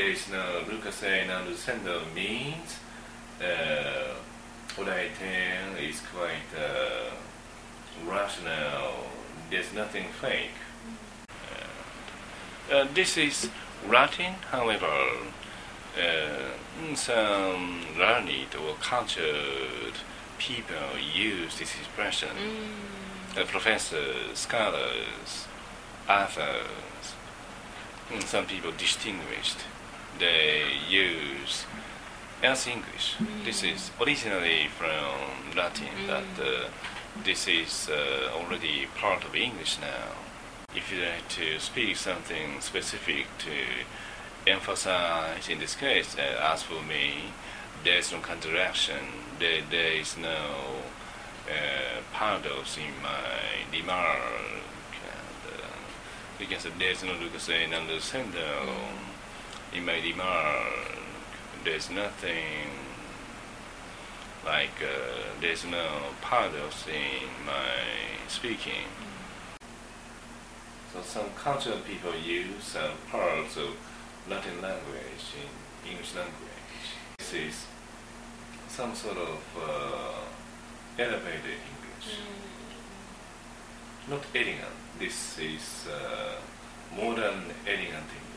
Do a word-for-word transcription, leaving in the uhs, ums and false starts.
there is no Lucas and Sender means uh, what I think is quite uh, rational. There's nothing fake. Uh, uh, this is Latin, however, uh, some learned or cultured people use this expression. Mm. Uh, professors, scholars, authors, mm, some people distinguished, they use as English. Mm. This is originally from Latin, mm. but uh, this is uh, already part of English now. If you like to speak something specific to emphasize, in this case, uh, as for me, there is no contradiction, there, there is no uh, paradox in my remark. And, uh, we can say there is no Lucas and understanding mm. in my remark. There is nothing like uh, there is no paradox in my speaking. So some cultural people use uh, parts of Latin language in English language. This is some sort of uh, elevated English. Mm. Not elegant. This is uh, modern elegant English.